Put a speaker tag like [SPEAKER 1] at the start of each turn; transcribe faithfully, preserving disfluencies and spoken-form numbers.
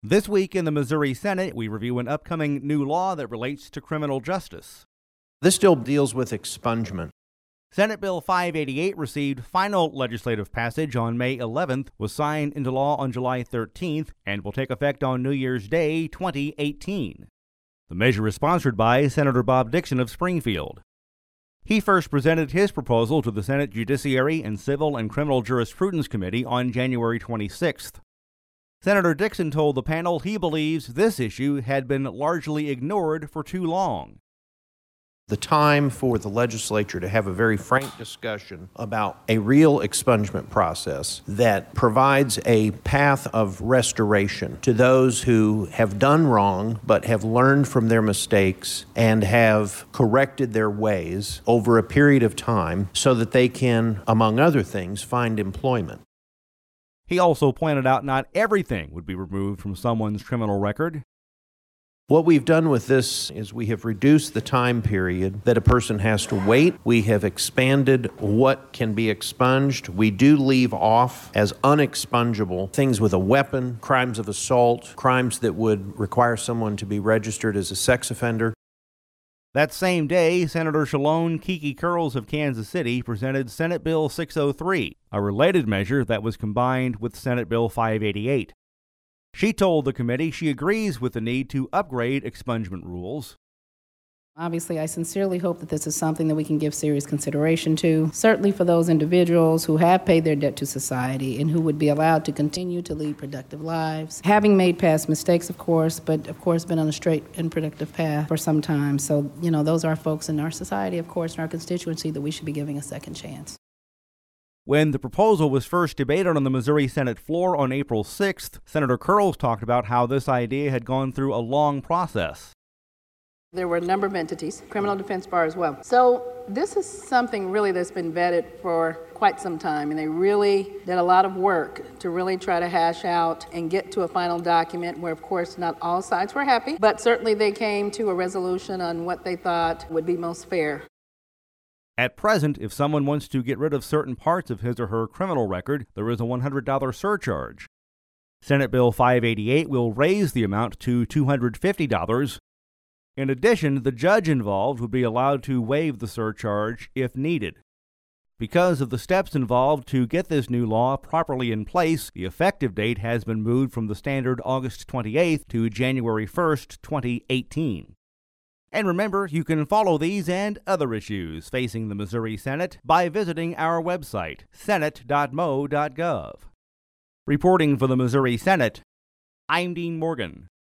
[SPEAKER 1] This week in the Missouri Senate, we review an upcoming new law that relates to criminal justice.
[SPEAKER 2] This still deals with expungement.
[SPEAKER 1] Senate Bill five eighty-eight received final legislative passage on May eleventh, was signed into law on July thirteenth, and will take effect on New Year's Day twenty eighteen. The measure is sponsored by Senator Bob Dixon of Springfield. He first presented his proposal to the Senate Judiciary and Civil and Criminal Jurisprudence Committee on January twenty-sixth. Senator Dixon told the panel he believes this issue had been largely ignored for too long.
[SPEAKER 2] The time for the legislature to have a very frank discussion about a real expungement process that provides a path of restoration to those who have done wrong but have learned from their mistakes and have corrected their ways over a period of time so that they can, among other things, find employment.
[SPEAKER 1] He also pointed out not everything would be removed from someone's criminal record.
[SPEAKER 2] What we've done with this is we have reduced the time period that a person has to wait. We have expanded what can be expunged. We do leave off as unexpungible things with a weapon, crimes of assault, crimes that would require someone to be registered as a sex offender.
[SPEAKER 1] That same day, Senator Shalone Kiki Curls of Kansas City presented Senate Bill six oh three, a related measure that was combined with Senate Bill five eighty-eight. She told the committee she agrees with the need to upgrade expungement rules.
[SPEAKER 3] Obviously, I sincerely hope that this is something that we can give serious consideration to, certainly for those individuals who have paid their debt to society and who would be allowed to continue to lead productive lives, having made past mistakes, of course, but of course been on a straight and productive path for some time. So, you know, those are folks in our society, of course, in our constituency that we should be giving a second chance.
[SPEAKER 1] When the proposal was first debated on the Missouri Senate floor on April sixth, Senator Curls talked about how this idea had gone through a long process.
[SPEAKER 3] There were a number of entities, criminal defense bar as well. So this is something really that's been vetted for quite some time, and they really did a lot of work to really try to hash out and get to a final document where, of course, not all sides were happy, but certainly they came to a resolution on what they thought would be most fair.
[SPEAKER 1] At present, if someone wants to get rid of certain parts of his or her criminal record, there is a one hundred dollars surcharge. Senate Bill five eighty-eight will raise the amount to two hundred fifty dollars. In addition, the judge involved would be allowed to waive the surcharge if needed. Because of the steps involved to get this new law properly in place, the effective date has been moved from the standard August twenty-eighth to January first, twenty eighteen. And remember, you can follow these and other issues facing the Missouri Senate by visiting our website, senate dot mo dot gov. Reporting for the Missouri Senate, I'm Dean Morgan.